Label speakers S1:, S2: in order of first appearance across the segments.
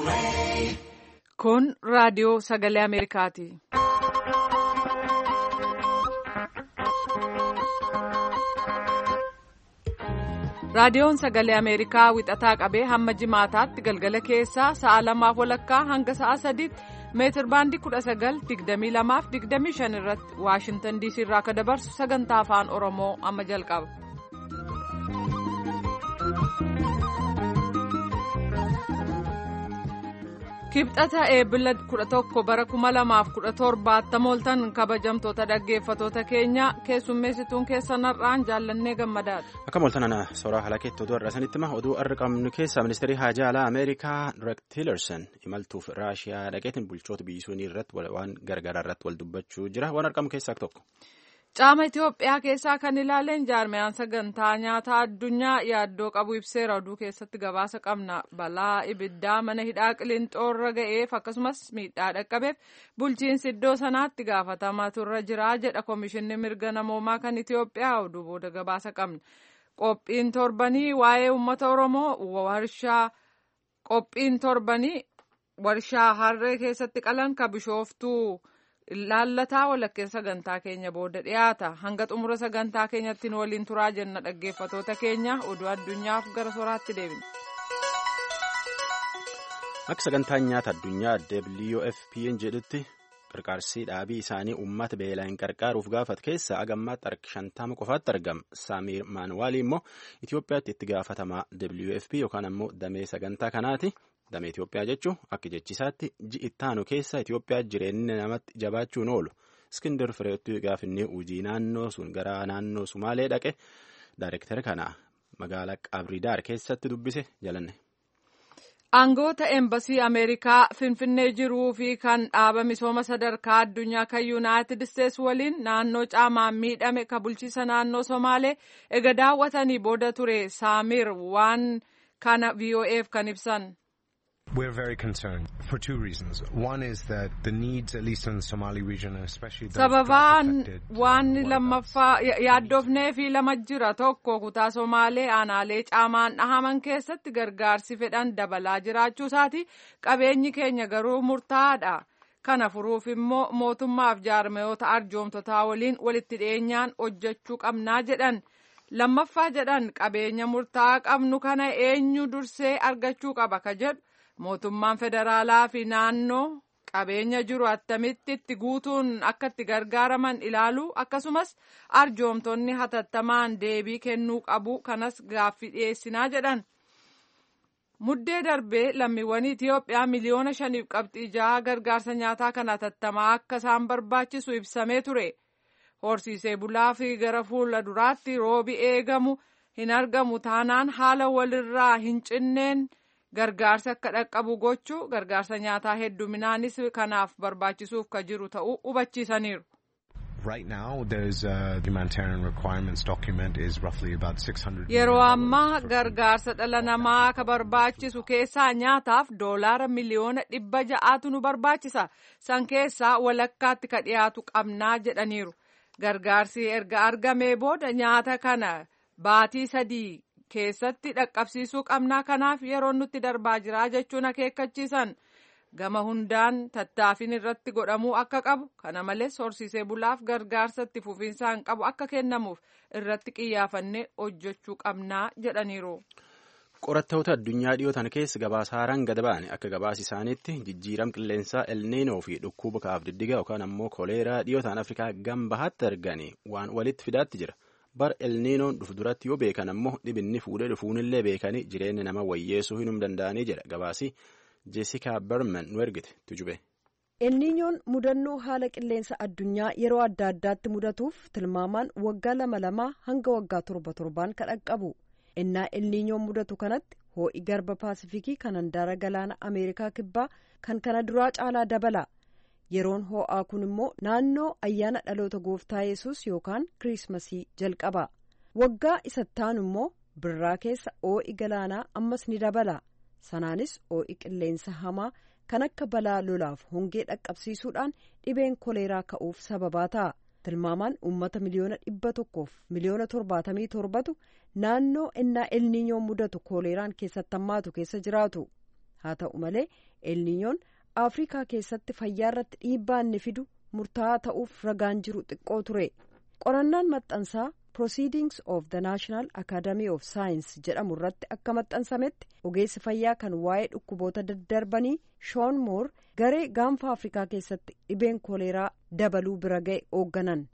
S1: Kun raadiyoo sagalee Ameerikaati. Raadiyoon sagalee Ameerikaa wixataa qabee hamma jimaataatti galgala keessaa sa'a 2:00 hanga sa'a 3:00 meetir baandii 19:22-25 irratti Waashintan DC irraa akka dabarsu sagantaa afaan Oromoo amma jalqaba. Kibxata eebila 11 bara 2017 mooltan kabajamtoota dhaggeeffatoota keenya keessummeessituun keessanarraan jaallannee gammadaadha.
S2: Akka mooltan ana soraa halakeetti oduu har'asanitti oduu har'a qabnu keessaa ministeerri haajaa alaa Ameerikaa Rex Tillerson imaltuuf Raashiyaa dhaqeetiin bulchoota biyyisuunii irratti waan gargaaraa irratti wal dubbachuu jira. Waan argamu keessaa tokko.
S1: Caama Itoophiyaa keessaa kan ilaaleen jaarmiyaan sagantaa nyaataa addunyaa yaaddoo qabu ibseera. Oduu keessatti gabaasa qabna. Balaa ibiddaa mana hidhaa Qilinxoorra ga'eef akkasumas miidhaa dhaqqabeef bulchiinsi iddoo sanaatti gaafatamaa turre jira jedha Komishinni Mirga Namoomaa kan Itoophiyaa. Oduu booda gabaasa qabna. Qophiin torbanii waa'ee uummata Oromoo warshaa harree keessatti qalan ka Bishooftuu Laallataa walakkeessa sagantaa keenya booda dhiyaata. Hanga xumura sagantaa keenyatti nu waliin turaa jenna dhaggeeffatoota keenya. Oduu addunyaaf gara soraatti deebina.
S2: Akka sagantaan nyaata addunyaa WFP'n jedhutti qarqaarsii dhaabii isaanii uummata beelaan qarqaaruuf gaafate keessa agammaatti harka 50 qofaatti argama. Saamiir Maanuwaali immoo Itoophiyaatti itti gaafatamaa WFP yookaan ammoo damee sagantaa kanaati. Damee Itoophiyaa jechuun akka jechisaatti ji'ittaanu keessa Itoophiyaa jireenya namatti jabaachuun oolu. Iskindar Fireetti gaafinnee hojii naannoo sun gara naannoo Sumaalee dhaqe daayirektara kana magaalaa Qabridaar keessatti dubbise jalanne.
S1: Aangoota Eembasii Ameerikaa Finfinnee jiruu fi kan dhaaba misooma sadarkaa addunyaa kan Yuunaayitid Isteets waliin naannoo caamaan miidhame ka bulchiisa naannoo Somaalee ega daawwatanii booda ture. Saamir waan kana VOA'f kan ibsan.
S3: We're very concerned for two reasons. One is that the needs, at least in the Somali region, and especially those
S1: affected. Waan lammaffaa yaaddoofnee fi lama jira. Tokko kutaa Somaalee aanaalee caamaan dhahaman keessatti gargaarsi fedhan dabalaa jiraachuu isaati. Qabeenyi keenya garuu murtaa'aadha. Kana furuuf immoo mootummaaf jaarmiyoota arjoomtotaa waliin walitti dhiyeenyaan hojjechuu qabnaa jedhan. Lammaffaa jedhan qabeenya murtaa'aa qabnu kana eenyu dursee argachuu qaba ka jedhu. Mootummaan federaalaa fi naannoo qabeenya jiru attamitti itti guutuun akka itti gargaaraman ilaalu akkasumas arjoomtonni hatattamaan deebii kennuu qabu kanas gaaffii dhiyeessinaa jedhan. Muddee darbee lammiiwwan Itoophiyaa miliyoona 5.6 gargaarsa nyaataa kan hatattamaa akka isaan barbaachisu ibsamee ture. Horsiisee bulaa fi gara fuula duraatti roobi eegamu hin argamu taanaan haala walirraa hin cinneen. Gargaarsa akka dhaqqabu gochuu gargaarsa nyaataa hedduminaanis kanaaf barbaachisuuf ka jiru ta'uu hubachiisaniiru. Yeroo ammaa gargaarsa dhala namaa ka barbaachisu keessaa nyaataaf $1 miliyoona 600 nu barbaachisa. San keessaa walakkaatti ka dhiyaatu qabnaa jedhaniiru. Gargaarsi erga argamee booda nyaata kana baatii 3 keessatti dhaqqabsiisuu qabnaa kanaaf yeroo nutti darbaa jira jechuun akeekkachiisan. Gama hundaan tattaaffiin irratti godhamuu akka qabu kana malees horsiisee bulaaf gargaarsa itti fufiinsaan qabu akka kennamuuf irratti xiyyeeffannee hojjechuu qabnaa jedhaniiru.
S2: Qorattoota addunyaa dhiyootan keessa gabaasa haaraan gad ba'an akka gabaasa isaaniitti jijjiirama qilleensaa elniinoo fi dhukkuba kaaf diddiga yookaan ammoo koleeraa dhiyootaan Afrikaa gambahaatti arganii waan walitti fidaatti jira. Bar elniinoon dhufu duratti yoo beekan ammoo dhibinni fuudhee dhufuunillee beekanii jireenya nama wayyeessuu hinum danda'anii jedha gabaasi Jessica Berman nu ergite tujube.
S4: Elniinoon mudannoo haala qilleensa addunyaa yeroo adda addaatti mudatuuf tilmaamaan waggaa 2 hanga waggaa 7 kan dhaqqabu. Innaa elniinoon mudatu kanatti hoo'i garba paasifikii kan handaara galaana Ameerikaa kibbaa kan kana duraa caalaa dabala. Yeroon hoo'aa kun immoo naannoo ayyaana dhaloota gooftaa Yesuus yookaan Kiriismasii jalqaba. Waggaa isattaan immoo birraa keessa hoo'i galaanaa ammas ni dabala. Sanaanis hoo'i qilleensa hamaa kan akka balaa lolaaf hongee dhaqqabsiisuudhaan dhibeen koleeraa ka'uuf sababaa ta'a. Tilmaamaan uummata miliyoona 100 fi miliyoona 77tu naannoo innaa elniinyoon mudatu koleeraan keessatti hammaatu keessa jiraatu. Haa ta'u malee elniinyoon afrikaa keessatti fayyaa irratti dhiibbaa inni fidu murtaa'aa ta'uuf ragaan jiru xiqqoo ture. qorannaan maxxansaa proceedings of the national academy of science jedhamu irratti akka maxxansametti ogeessi fayyaa kan waa'ee dhukkuboota daddarbanii shoon moor garee gaanfa afrikaa keessatti dhibeen kooleeraa dabaluu bira ga'e hoogganan.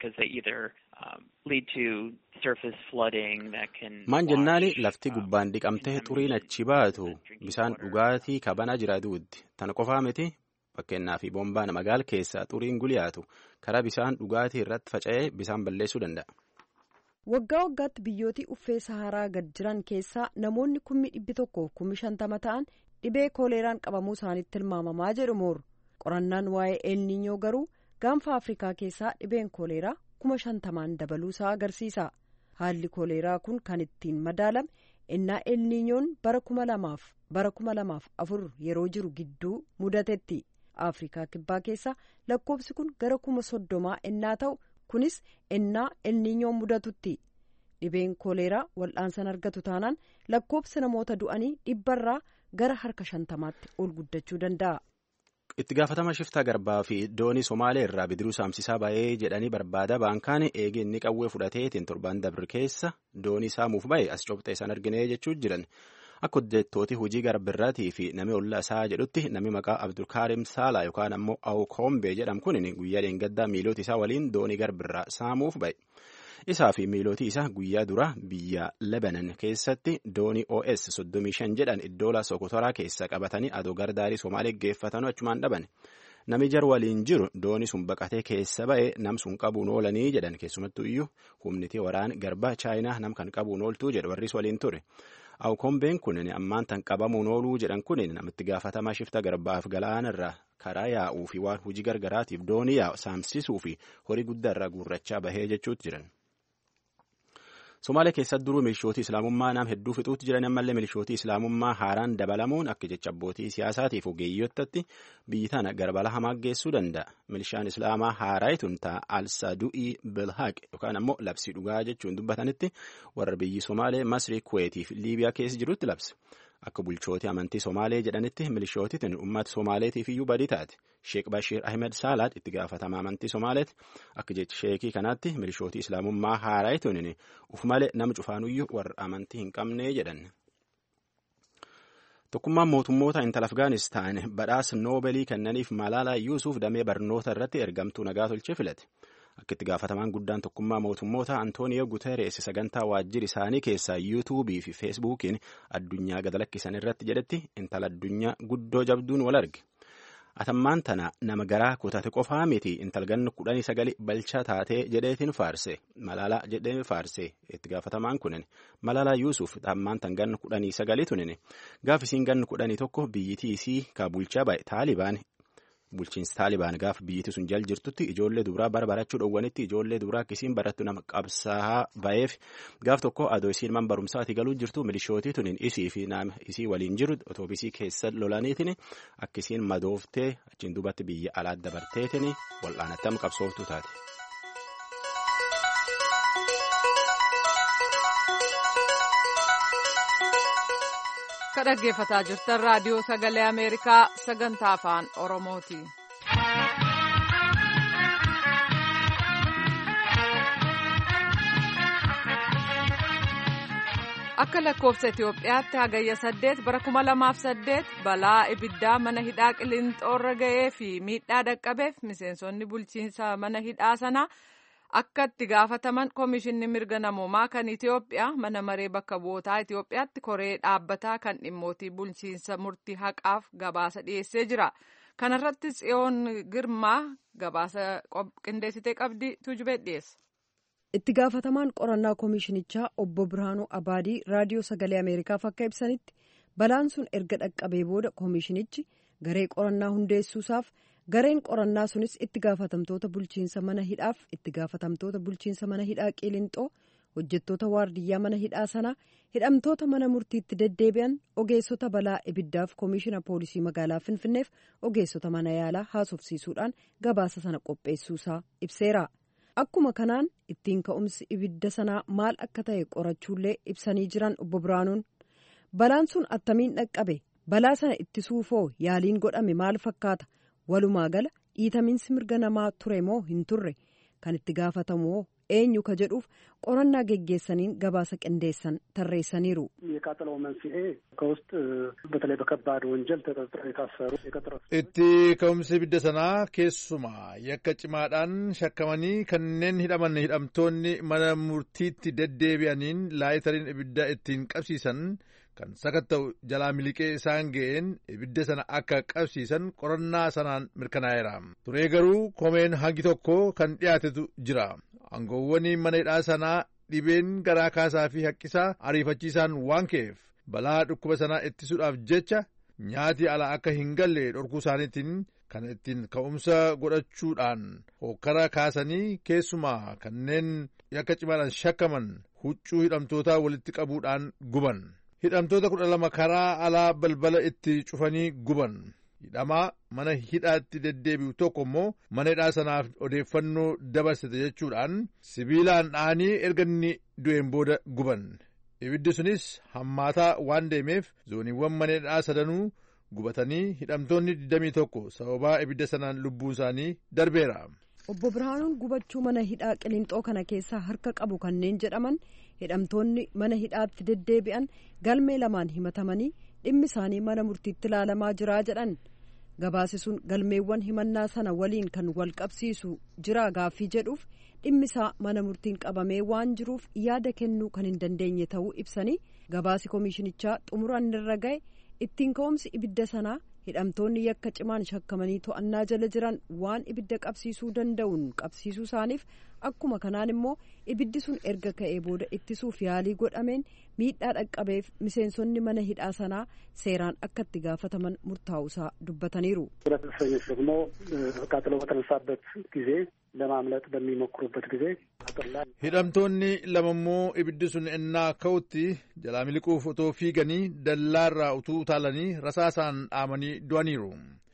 S2: maan jennaani lafti gubbaan dhiqamtee xuriin achi baatu bisaan dhugaatii kabanaa jiraatuutti tan qofaa miti. fakkeenyaa fi boombaan magaala keessaa xuriin guliyaatu karaa bisaan dhugaatii irratti faca'ee bisaan balleessuu danda'a.
S4: waggaa waggaatti biyyootii uffee saharaa gad jiran keessaa namoonni 1,150 ta'an dhibee kooleeraan qabamuu isaaniitti tilmaamamaa jedhu moor. qorannaan waa'ee elniinyoo garuu gaanfa afrikaa keessaa dhibeen kooleeraa 50,000 dabaluu isaa agarsiisa. haalli kooleeraa kun kan ittiin madaalame innaa elniinyoon bara 2004 yeroo jiru gidduu mudatetti. afrikaa kibbaa keessaa lakkoofsi kun gara 30,000 innaa ta'u kunis innaa elniinyoon mudatutti. dhibeen kooleeraa wal'aansan argatu taanaan lakkoofsi namoota du'anii 100 gara harka 50tti ol guddachuu danda'a.
S2: itti gaafatama shiftaa garbaa fi doonii somaalee irraa bidiruu saamsisaa ba'ee jedhanii barbaada baankaan eegee inni qawwee fudhateetiin torbaan dabre keessa doonii saamuuf ba'e as cobxee san arginee jechuu jiran. akka hojjettooti hojii garbirraatii fi nami ollaa isaa jedhutti nami maqaa abdulkaarim saalaa yookaan ammoo awukoombe jedhamu kun guyyaa dheengaddaa miilooti isaa waliin doonii garbirraa saamuuf ba'e. isaa fi miilootii isaa guyyaa dura biyya lebanon keessatti doonii os 35 jedhan iddoola sokotoraa keessa qabatanii adoo gardaarii somaalee geeffatanuu achumaan dhaban. nami jar waliin jiru doonii sun baqatee keessa ba'e nam sun qabuun oolanii jedhan keessumattuu iyyuu humniti waraan garba chaayinaa nam kan qabuun ooltuu jedhu warris waliin ture. awukombeen kun ammaan tan qabamuun ooluu jedhan kun namitti gaafatamaa shifta garbaaf galaana irraa karaa yaa'uu fi waan hojii gargaraatiif doonii yaa'u saamsisuu fi horii guddaa irraa guurrachaa bahee jechuutti jiran. Somaalee keessatti duruu milishootii islaamummaa nam hedduu fixuutti jiran ammallee milishootii islaamummaa haaraan dabalamuun akka jecha abbootii siyaasaatiif ogeeyyottatti biyyi tana garbala hamaa geessuu danda'a. Milishaan islaamaa haaraayituun ta'a al-sadu'ii bilhaaq yookaan ammoo labsii dhugaa jechuun dubbatanitti warra biyyi Somaalee Masrii Kuweetii fi Liibiyaa keessa jirutti labse. Akka bulchootii amantii Somaalee jedhanitti milishootitiin uummata Somaaleetiif iyyuu badii taate. Sheek Bashiir Ahmed Saalaad itti gaafatama amantii Somaaleeti. Akka jecha sheekii kanaatti milishootii islaamummaa haaraayituun uf malee nama cufaanuyyuu warra amantii hin qabne jedhan. Tokkummaan mootummoota intala Afgaanistaan badhaasa Noobeelii kennaniif Malaalaa Yuusuf damee barnoota irratti ergamtuu nagaa tolchee filate. Akka itti gaafatamaan guddaan tokkummaa mootummoota Antooniyo Guterees sagantaa waajjira isaanii keessaa yuutuubii fi feesbuukiin addunyaa gad lakkisan irratti jedhetti intala addunyaa guddoo jabduun wal arge. Atammaan tana nama garaa kutate qofaa miti intala ganna 19 balchaa taatee jedheetiin faarse Malaalaa jedhee faarse itti gaafatamaan kunin Malaalaa Yuusuf atammaan tan ganna 19 tunin gaafisiin ganna 11 biyyitii isii ka bulchaa ba'e Taalibaan. Bulchiinsi Taalibaan gaafa biyyatti sun jal jirtutti ijoollee dubaraa barachuu dhowwanitti ijoollee dubaraa akkasiin barattu nama qabsaa'aa ba'eef gaaf tokko adoo isiin man barumsaati galuu jirtu milishootii tunin isii fi nama isii waliin jiru otoobisii keessa lolaniitiin akkasiin madooftee achiin duubatti biyya alaat dabarteetiin wal'aanatti qabsooftu taate.
S1: Dhaggeeffataa jirtan raadiyoo sagalee Ameerikaa sagantaa afaan Oromooti. Akka lakkoofsa Itoophiyaatti hagayya 8 bara 2008 balaa ibiddaa mana hidhaa Qilinxoorra ga'ee fi miidhaa dhaqqabeef miseensonni bulchiinsa mana hidhaa sanaa akka itti gaafataman Komishinni Mirga Namoomaa kan Itoophiyaa mana maree bakka bu'ootaa Itoophiyaatti koree dhaabbataa kan dhimmootii bulchiinsa murtii haqaaf gabaasa dhiyeessee jira. Kana irratti Tsiyoon Girmaa gabaasa qindeessitee qabdi Tujubee dhiyeessa.
S4: Itti gaafatamaan qorannaa komishinichaa obbo Birhaanuu Abaadii raadiyoo sagalee Ameerikaaf akka ibsanitti balaan sun erga dhaqqabee booda komishinichi garee qorannaa hundeessuusaaf gareen qorannaa sunis itti gaafatamtoota bulchiinsa mana hidhaaf itti gaafatamtoota bulchiinsa mana hidhaa Qilinxoo hojjettoota waardiyyaa mana hidhaa sanaa hidhamtoota mana murtiitti deddeebi'an ogeessota balaa ibiddaaf komishina poolisii magaalaa Finfinneef ogeessota mana yaalaa haasofsiisuudhaan gabaasa sana qopheessuusaa ibseera. Akkuma kanaan ittiin ka'umsi ibidda sanaa maal akka ta'e qorachuullee ibsanii jiran obbo Biraanuun balaan sun attamiin dhaqqabe balaa sana ittisuufoo yaaliin godhame maal fakkaata? Walumaa gala dhiitamiinsi mirga namaa ture moo hin turre? Kan itti gaafatamu eenyu ka jedhuuf qorannaa geggeessaniin gabaasa qindeessan tarreessaniiru.
S5: የቃጠለው መንስኤ ከውስጥ በተለይ በከባድ ወንጀል ተጠርጥረው የታሰሩ
S6: itti ka'umsi ibidda sanaa keessumaa yakka cimaadhaan shakkamanii kanneen hidhaman hidhamtoonni mana murtiitti deddeebi'aniin laayitariin ibidda ittiin qabsiisan kan sakatta'u jalaa miliqee isaan ga'een ibidda sana akka qabsiisan qorannaa sanaan mirkanaa'eera. Turee garuu komeen hangi tokko kan dhiyaatetu jira. Aangoowwan mana hidhaa sanaa dhibeen garaa kaasaa fi haqqisaa ariifachiisaan waan ka'eef balaa dhukkuba sanaa ittisuudhaaf jecha nyaati alaa akka hin galle dhorkuu isaaniitiin kan ittiin ka'umsa godhachuudhaan hokkara kaasanii keessumaa kanneen yakka cimaadhaan shakkaman huccuu hidhamtootaa walitti qabuudhaan guban. Hidhamtoota 12 karaa alaa balbala itti cufanii guban. Hidhamaa mana hidhaatti deddeebi'u tokko immoo mana hidhaa sanaaf odeeffannoo dabarsite jechuudhaan sibiilaan dha'anii erga inni du'een booda guban. Ibiddi sunis hammaataa waan deemeef zooniiwwan mana hidhaa sadanuu gubatanii hidhamtoonni 21 sababaa ibidda sanaan lubbuun isaanii darbeera.
S4: Obbo Birhaanuun gubachuu mana hidhaa Qilinxoo kana keessaa harka qabu kanneen jedhaman hidhamtoonni mana hidhaatti deddeebi'an galmee lamaan himatamanii dhimmi isaanii mana murtiitti ilaalamaa jira jedhan. Gabaasi sun galmeewwan himannaa sana waliin kan wal qabsiisu jira gaaffii jedhuuf dhimmi isaa mana murtiin qabamee waan jiruuf yaada kennuu kan hin dandeenye ta'uu ibsanii gabaasi komishinichaa xumuraan irra ga'e ittiin ka'umsi ibidda sanaa hidhamtoonni yakka cimaan shakkamanii to'annaa jala jiran waan ibidda qabsiisuu danda'uun qabsiisuu isaaniif akkuma kanaan immoo ibiddi sun erga ka'ee booda ittisuuf yaalii godhameen miidhaa dhaqqabeef miseensonni mana hidhaa sanaa seeraan akka itti gaafataman murtaa'uusaa dubbataniiru.
S5: ደግሞ ቃጠሎ በተነሳበት ጊዜ ለማምለጥ በሚሞክሩበት ጊዜ
S6: hidhamtoonni lama immoo ibiddi sun ennaa ka'utti jalaa miliquuf otoo fiiganii dallaarraa utuu utaalanii rasaasaan dhaamanii du'aniiru.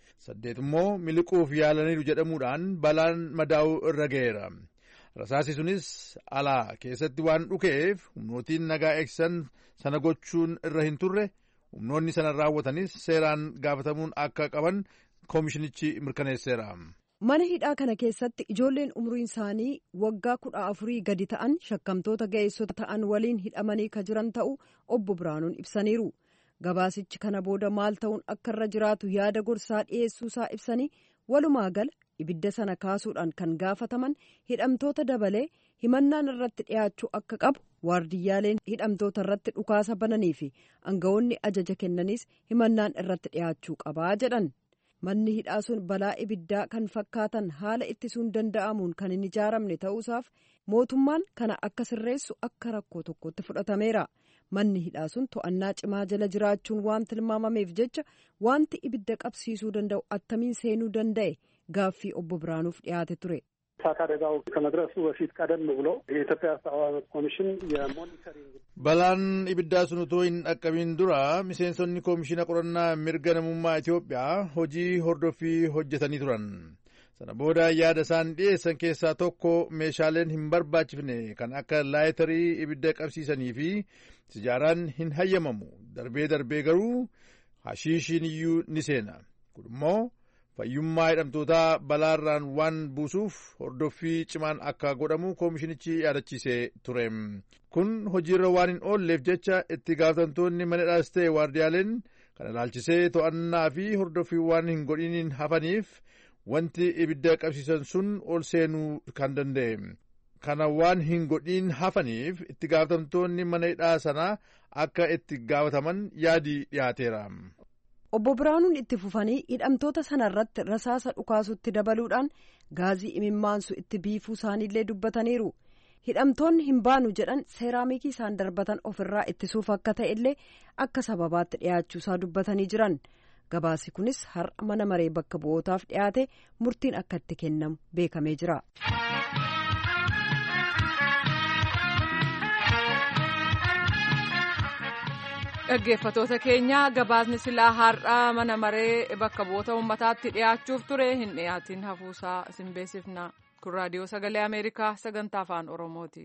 S6: 8 immoo miliquuf yaalaniiru jedhamuudhaan balaan madaa'uu irra ga'eera. Rasaasi sunis alaa keessatti waan dhukeef humnootiin nagaa eegsisan sana gochuun irra hin turre humnoonni sana raawwatanis seeraan gaafatamuun akka qaban koomishinichi mirkaneesseera.
S4: Mana hidhaa kana keessatti ijoolleen umriin isaanii waggaa 14 gadi ta'an shakkamtoota ga'eessota ta'an waliin hidhamanii ka jiran ta'uu obbo Birhaanuun ibsaniiru. Gabaasichi kana booda maal ta'uun akka irra jiraatu yaada gorsaa dhiyeessuusaa ibsanii walumaa gala ibidda sana kaasuudhaan kan gaafataman hidhamtoota dabalee himannaan irratti dhiyaachuu akka qabu waardiyyaaleen hidhamtoota irratti dhukaasa bananii fi aangawoonni ajaja kennanis himannaan irratti dhiyaachuu qabaa jedhan. Manni hidhaa sun balaa ibiddaa kan fakkaatan haala ittisuun danda'amuun kan hin ijaaramne ta'uusaaf mootummaan kana akka sirreessu akka rakkoo tokkotti fudhatameera. Manni hidhaa sun to'annaa cimaa jala jiraachuun waan tilmaamameef jecha wanti ibidda qabsiisuu danda'u attamiin seenuu danda'e gaaffii obbo Birhaanuuf dhiyaate ture.
S5: እሳት አደጋው ከመድረሱ በፊት ቀደም ብሎ የኢትዮጵያ ሰብዓዊ መብት ኮሚሽን የሞኒተሪንግ
S6: balaan ibiddaa sun utuu hin dhaqqabin dura miseensonni koomishina qorannaa mirga namummaa Itoophiyaa hojii hordoffii hojjetanii turan. Sana booda yaada isaan dhiyeessan keessaa tokko meeshaaleen hin barbaachifne kan akka laayitarii ibidda qabsiisanii fi sijaaraan hin hayyamamu. Darbee darbee garuu hashiishiin iyyuu ni seena. Kun immoo fayyummaa hidhamtootaa balaarraan waan buusuuf hordoffii cimaan akka godhamu koomishinichi yaadachiisee ture. Kun hojiirra waan hin oolleef jecha itti gaafatamtoonni mana hidhaas ta'e waardiyaaleen kana ilaalchisee to'annaa fi hordoffii waan hin godhiniin hafaniif wanti ibidda qabsiisan sun ol seenuu kan danda'e. Kana waan hin godhin hafaniif itti gaafatamtoonni mana hidhaa sanaa akka itti gaafataman yaadi dhiyaateera.
S4: Obbo Birhaanuun itti fufanii hidhamtoota sanarratti rasaasa dhukaasutti dabaluudhaan gaazii imimmaansu itti biifuu isaaniillee dubbataniiru. Hidhamtoonni hin baanu jedhan seeraamikii isaan darbatan ofirraa ittisuuf akka ta'e illee akka sababaatti dhiyaachuusaa dubbatanii jiran. Gabaasi kunis har'a mana maree bakka bu'ootaaf dhiyaate murtiin akka itti kennamu beekamee jira.
S1: Dhaggeeffatoota keenya gabaasni silaa har'a mana maree bakka bu'oota uummataatti dhiyaachuuf ture hin dhiyaatin hafuusaa isin beeksifna. Kun raadiyoo sagalee Ameerikaa sagantaa afaan Oromooti.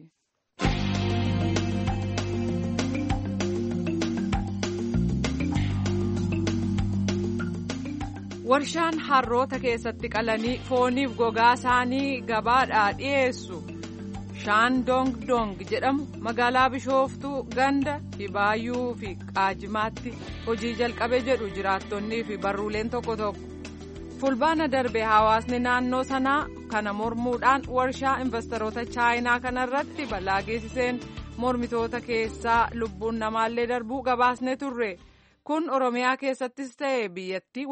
S1: Warshaan harroota keessatti qalanii fooniif gogaa isaanii gabaadhaa dhiyeessu Shaandong Dong jedhamu magaalaa Bishooftuu ganda Hibaayyuu fi Qaajimaatti hojii jalqabe jedhu jiraattonnii fi barruuleen tokko tokko. Fulbaana darbe hawaasni naannoo sanaa kana mormuudhaan warshaa investoroota chaayinaa kanarratti balaa geessiseen mormitoota keessaa lubbuun namaallee darbuu gabaasne turre. Kun Oromiyaa keessattis ta'e biyyattii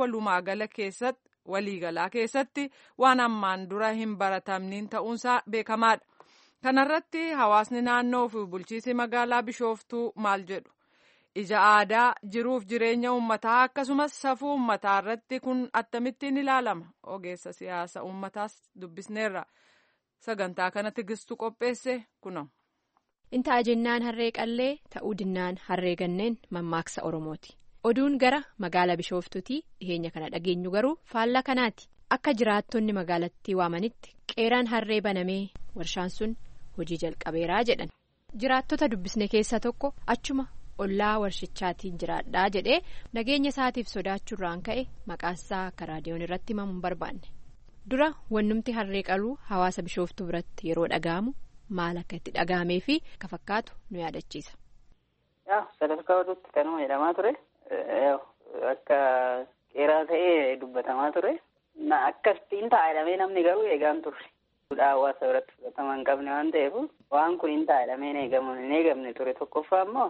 S1: waliigalaa keessatti waan ammaan dura hin baratamniin ta'uunsaa beekamaadha. Kanarratti hawaasni naannoo fi bulchiinsi magaalaa Bishooftuu maal jedhu? Ija aadaa jiruuf jireenya uummataa akkasumas safuu uummataa irratti kun akkamittiin ilaalama? Ogeessa siyaasa uummataas dubbisneerra. Sagantaa kana Tigistuu qopheesse kuno.
S7: Inta ajennaan harree qallee ta'uu dinnaan harree ganneen mammaaksa Oromooti. Oduun gara magaalaa Bishooftuutii dhiheenya kana dhageenyu garuu faallaa kanaati. Akka jiraattonni magaalattii waamanitti qeeraan harree banamee warshaan sun hojii jalqabeeraa jedhan. Jiraattota dubbisne keessaa tokko achuma ollaa warshichaatiin jiraadhaa jedhee nageenya isaatiif sodaachuurraan ka'e maqaasaa akka raadiyoon irratti himamu hin barbaanne. Dura wannumti harree qaluu hawaasa Bishooftuu biratti yeroo dhaga'amu maal akka itti dhaga'amee fi akka fakkaatu nu yaadachiisa.
S8: Sadarkaa oduutti kanuma jedhamaa ture. Akka qeeraa ta'ee dubbatamaa ture. Akkasiin taa'edhamee namni garuu eegaan turre. Hawaasa biratti fudhatama hin qabne waan ta'eef waan kun hin taa'edhamee hin eegamne ture. Tokkoffaa immoo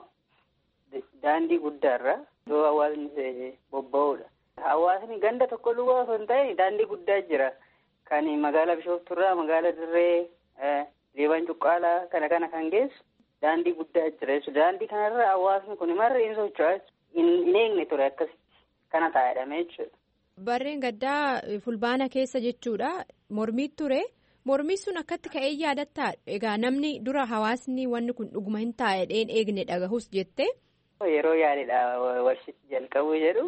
S8: daandii guddaarra iddoo hawaasni bobba'uudha. Hawaasni ganda tokko duwwaa osoo hin ta'in daandii guddaa jira. Kan magaalaa Bishooftuurraa magaalaa Dirree Leebaan Cuqqaalaa kana kan geessu daandii guddaa jira. Daandii kanarra hawaasni kun marri hin socho'aa hin eegne ture akkasitti kana taa'edhamee jechuudha.
S7: Barreen gaddaa fulbaana keessa jechuudha. Mormii ture. Mormii sun akkatti ka'ee yaadattaa? Egaa namni dura hawaasni wanni kun dhuguma hin taa'edheen eegne dhagahus jettee?
S8: Yeroo yaadidha warshichi jalqabuu jedhu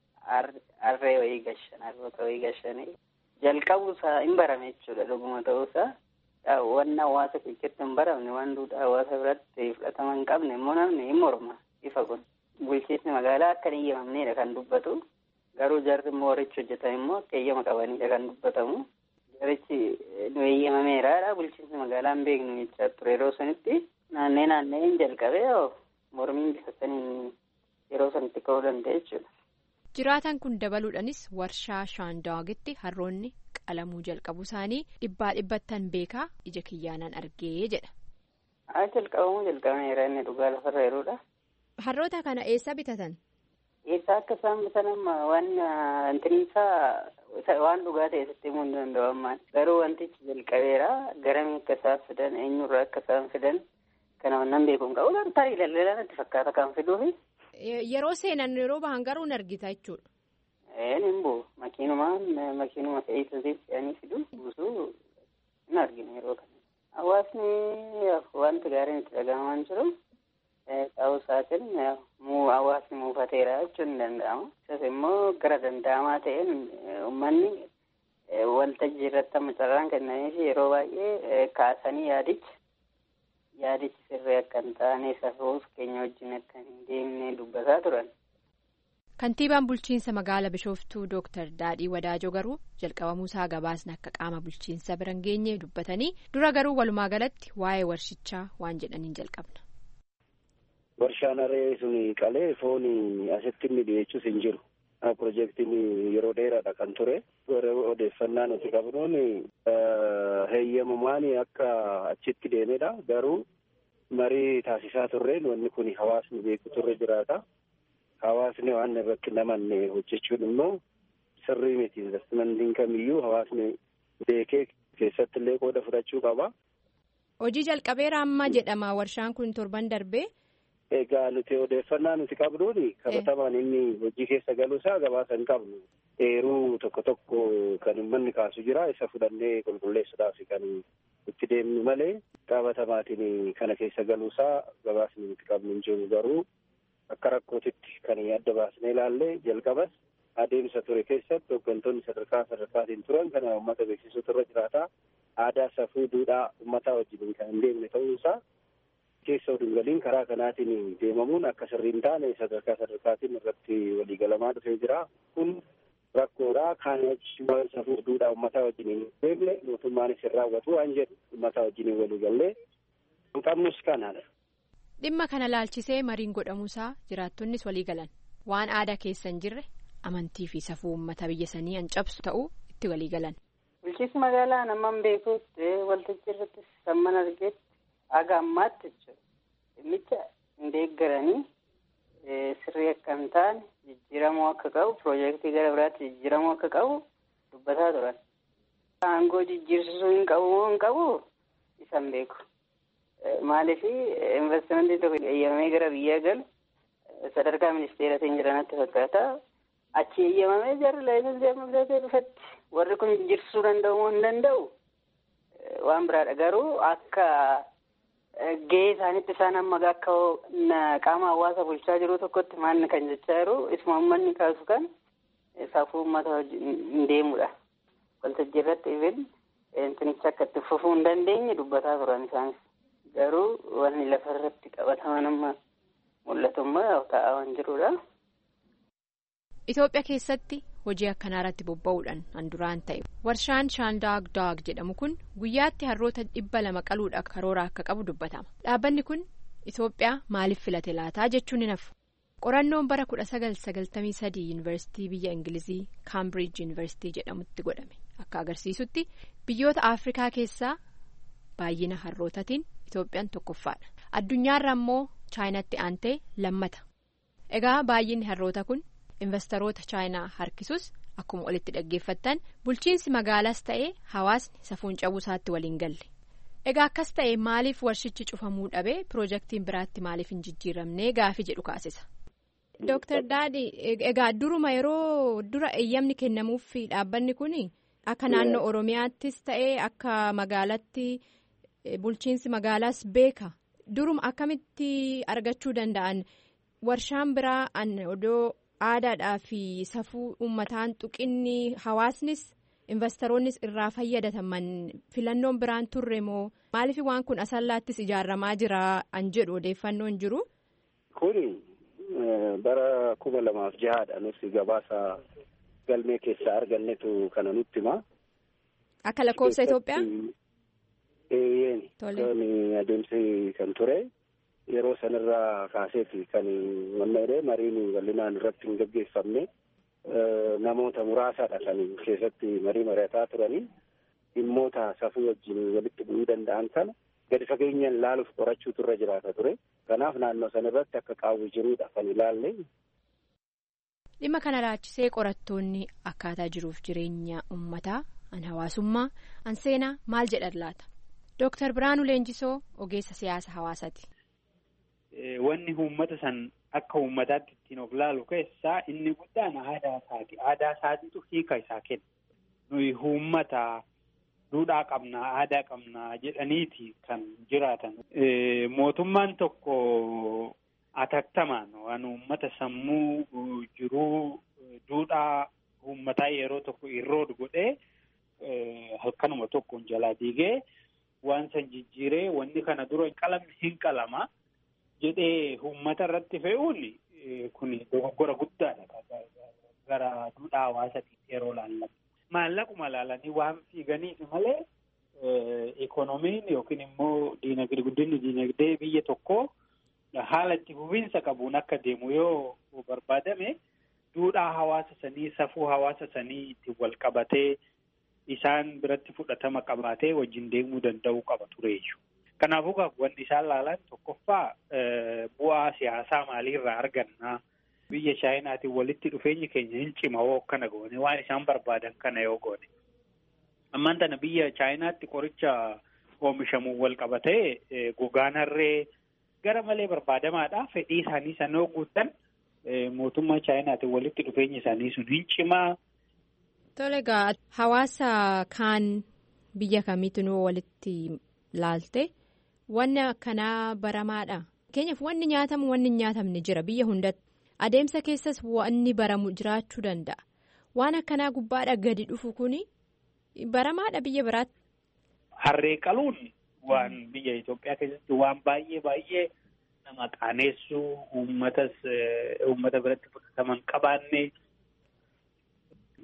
S8: harree wayii gashan harroota wayii gashanii jalqabuusaa hin barame jechuudha dhuguma ta'uusaa. Wanna hawaasa keessatti hin baramne waan duudhaa hawaasa biratti fudhatama hin qabne immoo namni hin morma ifa kun. Bulchiinsi magaalaa akka hin eeyyamamneedha kan dubbatu. Garuu jarri immoo warrichi hojjetan immoo akka eeyyama qabaniidha kan dubbatamu. Jarrichi nu eeyyamameeraadha. Bulchiinsi magaalaa hin beeknu jechaa ture yeroo sanitti naannee hin jalqabee mormiin bifa saniin yeroo sanitti ka'uu danda'a jechuudha.
S7: Jiraatan kun dabaluudhaanis warshaa Shaandaagitti harroonni qalamuu jalqabuu isaanii dhibbattan beekaa ija kiyyaanaan argee jedha.
S8: Jalqabameera inni dhugaa lafarra jiruudha.
S7: Harroota kana eessa bitatan?
S8: Eessa akka isaan bitan waan antiniisaa waan dhugaa ta'e sitti himuu hin danda'u ammaan. Garuu wantichi jalqabeera garamii akka isaan fidan eenyurraa akka isaan fidan kana wannan beekuun qabu. Tarii daldalaa itti fakkaata kan fiduufi.
S7: Yeroo seenan yeroo bahan garuu hin argita jechuudha.
S8: Hin bu'u makiinuma fe'iisanii fe'anii fidu buusuu hin argina yeroo kana. Hawaasni wanti gaariin itti dhaga'amaa jiru. Ta'uu isaatiin hawaasni muufateera jechuun ni danda'ama. Isas immoo gara danda'amaa ta'een uummanni waltajjii irratti amma carraan kennaniif yeroo baay'ee kaasanii yaadichi sirrii akka hin taane safuuf keenya wajjin akka hin deemne dubbataa turan.
S7: Kantiibaan bulchiinsa magaalaa Bishooftuu Dooktar Daadhii Wadaajoo garuu jalqabamuusaa gabaasni akka qaama bulchiinsa bira hin geenye dubbatanii dura garuu walumaa galatti waa'ee warshichaa waan jedhaniin jalqabna.
S9: Warshaan harree sun qalee foon asitti inni dhiyeessuus hin jiru. Piroojeektiin yeroo dheeraadha kan ture. Odeeffannaa nuti qabnuun heeyyamamaan akka achitti deemedha. Garuu marii taasisaa turreen wanni kun hawaasni beeku turre jiraata. Hawaasni waan irratti namanne hojjechuun immoo sirrii miti. Investimentiin kamiyyuu hawaasni beekee keessatti illee qooda fudhachuu qaba.
S7: Hojii jalqabeera amma jedhama warshaan kun torban darbee.
S9: Egaa nuti odeeffannaa nuti qabnuun qabatamaan inni hojii keessa galuusaa gabaasa hin qabnu. Eeruu tokko kan uummanni kaasu jira. Isa fudhannee qulqulleessuudhaaf kan itti deemnu malee qabatamaatiin kana keessa galuusaa gabaasni nuti qabnu hin jiru. Garuu akka rakkootitti kan adda baasnee ilaallee jalqabas adeemsa ture keessatti hooggantoonni sadarkaatiin turan kana uummata beeksisuutu irra jiraata. Aadaa safuu duudhaa uummataa wajjin kan hin deemne ta'uusaa keessa oduun galiin karaa kanaatiin deemamuun akka sirrii hin taane sadarkaatiin irratti waliigalamaa dhufee jira. Kun rakkoodhaa kaan safuu duudhaa uummataa wajjiniin beekne mootummaanis hin raawwatu waan jedhu uummataa wajjiniin walii gallee kan qabnus kanadha.
S7: Dhimma kana laalchisee mariin godhamuusaa jiraattonnis walii galan waan aadaa keessa hin jirre amantii fi safuu uummata biyya sanii hancabsu ta'uu itti walii galan.
S8: Bulchiinsi magaalaa namaan beekuutti waltajjii irratti samman argeetti aga ammaatti jechuudha. Dhimmicha hin deeggaranii sirrii akka hin taane jijjiiramuu akka qabu piroojeektii gara biraatti jijjiiramuu akka qabu dubbataa turan. Aangoo jijjiirsisuu hin qabu isan beeku. Maaliif investimentiin tokko eeyyamamee gara biyyaa galu sadarkaa ministeeratiin jiranatti fakkaata. Achi eeyyamamee jarri laayisensii amma bitatee dhufatti warri kun jijjiirsisuu danda'u moo hin danda'u waan biraadha. Garuu akka gahee isaanitti isaan amma akka qaama hawaasa bulchaa jiru tokkotti maalni kan jechaa jiru isuma uummanni kaasu kan safuu uummata hin deemudha. Waltajjii irratti ifin intinicha akka itti fufuu hin dandeenye dubbataa turan isaanis. Garuu wanni lafa irratti qabataman amma mul'atummaa taa'aa waan jirudha.
S7: Itoophiyaa keessatti hojii akkanaa irratti bobba'uudhaan handuraan ta'e warshaan Shaandaag Daag jedhamu kun guyyaatti harroota 200 qaluudha karoora akka qabu dubbatama. Dhaabbanni kun Itoophiyaa maaliif filate laataa jechuun ni nafu. Qorannoon bara 1993 yuunivarsiitii biyya Ingilizii Kaambiriij yuunivarsiitii jedhamutti godhame akka agarsiisutti biyyoota Afrikaa keessaa baay'ina harrootaatiin Itoophiyaan tokkoffaadha. Addunyaarra immoo Chaayinaatti aantee lammata. Egaa baay'inni harroota kun investoroota Chaayinaa harkisus akkuma olitti dhaggeeffattan bulchiinsi magaalaas ta'ee hawaasni safuun cabuu isaatti waliin galle. Egaa akkas ta'e maaliif warshichi cufamuu dhabee piroojeektiin biraatti maaliif hin jijjiiramnee gaafii jedhu kaasisa. Dr. Daadii egaa yeroo dura eeyyamni kennamuuf dhaabbanni kun akka naannoo Oromiyaattis ta'ee akka magaalatti bulchiinsi magaalaas beeka. Duruma akkamitti argachuu danda'an warshaan biraa odoo aadaadhaa fi safuu uummataan tuqinni hawaasnis investoroonnis irraa fayyadataman filannoon biraan turre moo maaliif waan kun asallaattis ijaaramaa jira an jedhu odeeffannoon jiru.
S9: Kun bara 2006 nuti gabaasa galmee keessaa argannetu kana nutti hima.
S7: Akka lakkoofsa Itoophiyaa?
S9: Kan adeemsi kan ture yeroo sanarraa kaaseeti kan mammeedhe mariin bal'inaan irratti hin gaggeeffamne namoota muraasaadha kan keessatti marii mari'ataa turanii dhimmoota safuu wajjin walitti bu'uu danda'an kana gadi fageenyaan laaluuf qorachuutu irra jiraata ture. Kanaaf naannoo sanarratti akka qaawwi jiruudha kan ilaalle.
S7: Dhimma kana laachisee qorattoonni akkaataa jiruuf jireenya uummataa an hawaasummaa an seenaa maal jedhan laata? Dr. Biraanuu Leenjisoo ogeessa siyaasa hawaasaati.
S10: Wanni uummata san akka uummataatti ittiin of laalu keessaa inni guddaan aadaa isaati. Aadaa isaatiitu hiika isaa kenna. Nuyi uummata duudhaa qabnaa, aadaa qabnaa jedhaniiti kan jiraatan. Mootummaan tokko atattamaan waan uummata sammuu jiruu duudhaa uummataa yeroo tokko irrood godhee halkanuma tokkoon jalaa diigee waan san jijjiiree wanni kana dura qalamni hin qalama jedhee uummata irratti fe'uun kun dogoggora guddaadha gara duudhaa hawaasaatti yeroo laallamu. Maallaquma laalanii waan fiiganiif malee ikoonomiin yookiin immoo guddinni diinagdee biyya tokkoo haala itti fufiinsa qabuun akka deemu yoo barbaadame duudhaa hawaasa sanii safuu hawaasa sanii itti wal qabatee isaan biratti fudhatama qabaatee wajjin deemuu danda'uu qaba tureeyyu. Kanaafuu wanti isaan laalan tokkoffaa bu'aa siyaasaa maaliirraa argannaa biyya Chaayinaatiin walitti dhufeenyi keenya hin cima hoo akkana goone waan isaan barbaadan kana yoo goone. Ammaan tana biyya Chaayinaatti qoricha oomishamuun wal qabatee gogaan harree gara malee barbaadamaadha. Fedhii isaanii sanoo guutan mootummaa Chaayinaatiin walitti dhufeenyi isaanii sun hin cimaa.
S7: Tole egaa hawaasa kaan biyya kamiitinuu walitti laalte wanni akkanaa baramaadha. Keenyaaf wanni nyaatamu wanni hin nyaatamne jira biyya hundatti. Adeemsa keessas wanni baramu jiraachuu danda'a. Waan akkanaa gubbaadha gadi dhufu kuni baramaadha biyya biraatti.
S10: Harree qaluun waan biyya Itoophiyaa keessatti waan baay'ee nama qaaneessu uummata biratti fudhataman qabaanne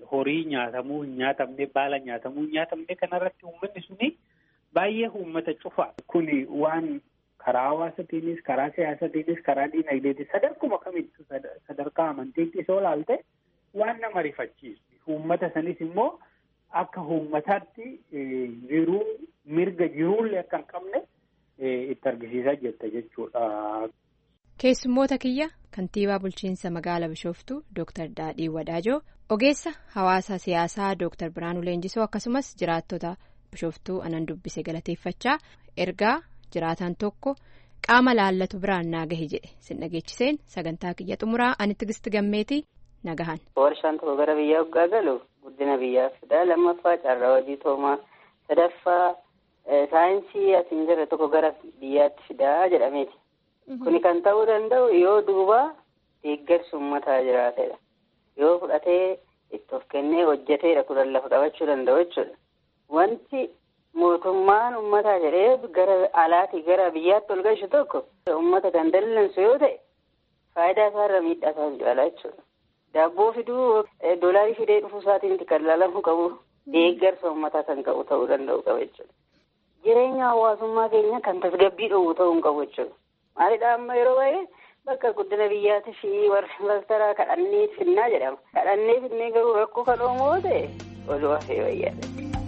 S10: horii nyaatamuu hin nyaatamne baala nyaatamuu hin nyaatamne kanarratti uummanni suni baay'ee uummata cufa. Kuni waan karaa hawaasatiinis karaa siyaasatiinis karaa diinagdeetis sadarkuma kamittuu sadarkaa amantiitti soo laalte waan nama rifachiisu. Uummata sanis immoo akka uummataatti jiruu mirga jiruullee akka hin qabne itti argisiisaa jirta jechuudha.
S7: Keessummoota kiyya kantiibaa bulchiinsa magaalaa Bishooftuu Dr. Daadhii Wadaajoo, ogeessa hawaasa siyaasaa Dr. Biraanuu Leenjisoo akkasumas jiraattota Bishooftuu anan dubbise galateeffachaa ergaa jiraataan tokko qaama laallatu biraan naa gahe jedhe sin dhageechiseen sagantaa kiyya xumuraa ani Tigisti Gammeetii nagahan.
S8: Warshaan tokko gara biyyaa hoggaa galu guddina biyyaaf fida. Lammaffaa carraa hojii toomaa. Sadaffaa saayinsii asiin jirre tokko gara biyyaatti fidaa jedhameeti. Kuni kan ta'uu danda'u yoo duuba deeggarsi uummataa jiraatedha. Yoo fudhatee itti of kennee hojjeteedha kudhan lafa qabachuu danda'u jechuudha. Wanti mootummaan uummataa jedhee gara alaatii gara biyyaatti ol galchu tokko uummata kan dallansu yoo ta'e faayidaa isaarra miidhaa isaa hin caalaa jechuudha. Daabboo fiduu doolaarii fidee dhufuu isaatiin kan laalamuu qabu deeggarsa uummataa kan qabu ta'uu danda'u qaba jechuudha. Jireenya hawaasummaa keenya kan tasgabbii dhowwu ta'uu hin qabu jechuudha. Maalidhaa amma yeroo baay'ee bakka guddina biyyaatii fi warri investara kadhannee finnaa jedhama. Kadhannee finnee garuu rakkoo kan oomoo ta'e oduu hafee wayyaadha.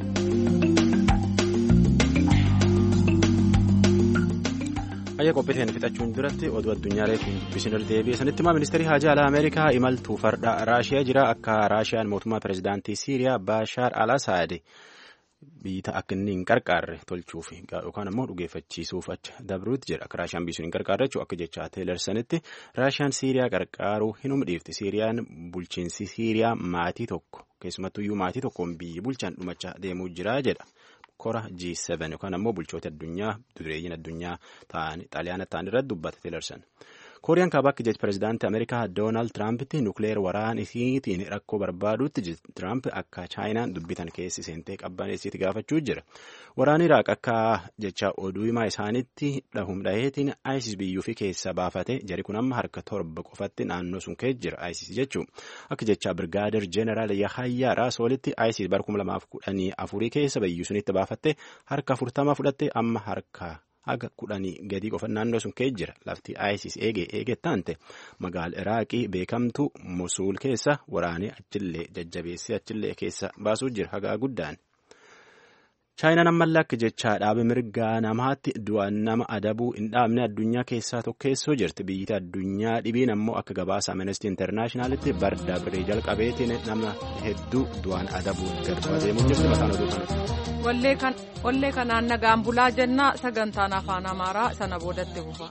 S2: Ayya qophiiteen fixachuun duratti oduu addunyaaleetiin dubbisanii deebi'e sanitti ministeerri haajaa alaa Ameerikaa imaltuu farda Raashiyaa jira akka Raashiyaan mootummaa pirezidaantii Siiriyaa Baashaar al-Asaad biyya akka inni hin qarqaarre tolchuuf yookaan ammoo dhugeeffachiisuuf acha dabruutti jira akka Raashiyaan biyya sun hin qarqaarre jechuun akka jecha Teelersanitti Raashiyaan Siiriyaa qarqaaruu hin humdhiifti. Siiriyaan bulchiinsi Siiriyaa maatii tokko keessumattuyyuu maatii tokkoon biyyi bulchan dhumachaa deemuu jira jedha. Kora G7 yookaan ammoo bulchoota addunyaa dureeyyiin addunyaa ta'an xaaliyaana ta'an irratti dubbata Teelersan. Kooriyaan kaabaa akka jecha pirezidaantii Ameerikaa Doonaald Tiraampitti nukleer waraana isiitiin rakkoo barbaadutti Tiraamp akka Chaayinaan dubbitan keessi seentee qabbaneessiiti gaafachuu jira. Waraanni Iraaq akka jecha oduu himaa isaaniitti dhaheetiin ISIS biyyuu fi keessa baafate jari kun amma harka 7 qofatti naannoo sun keessa jira ISIS jechuun akka jecha Birgaadir Jeneraal Yahayyaa Raasolitti ISIS bara 2014 keessa biyyuu sunitti baafatte harka 40 fudhatte amma harka haga 10 gadi qofa naannoo sun keessa jira. Lafti ISIS eege taante magaala Iraaqii beekamtu Mosul keessa waraanee achillee jajjabeessee achillee keessa baasuu jira haga guddaan. Chaayinaan ammallee akka jecha dhaabe mirgaa namaatti du'aan nama adabuu hin dhaabne addunyaa keessaa tokkeessoo jirti. Biyyi addunyaa dhibiin ammoo akka gabaasa Amnesty Internationalitti barda biree jalqabeetiin nama hedduu du'aan adabuun gadi deemuu jirti mataan oduu kana. Wallee kanaan nagaan bulaa jennaa sagantaan afaan Amaaraa sana boodatti buufa.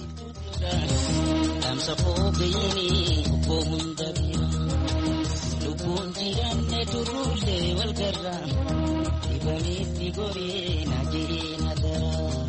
S2: Ibanitti goreena jireenya daraa.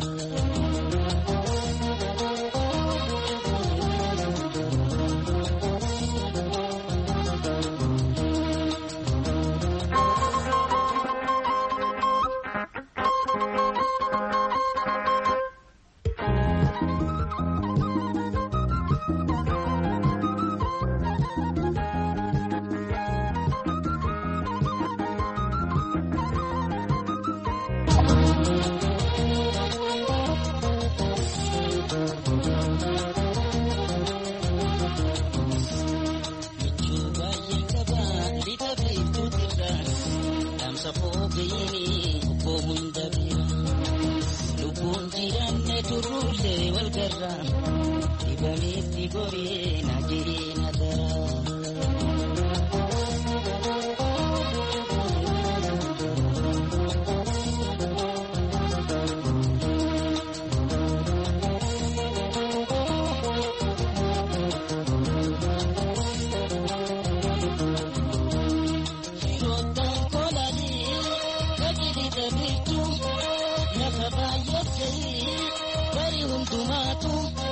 S2: Bari hundumaatu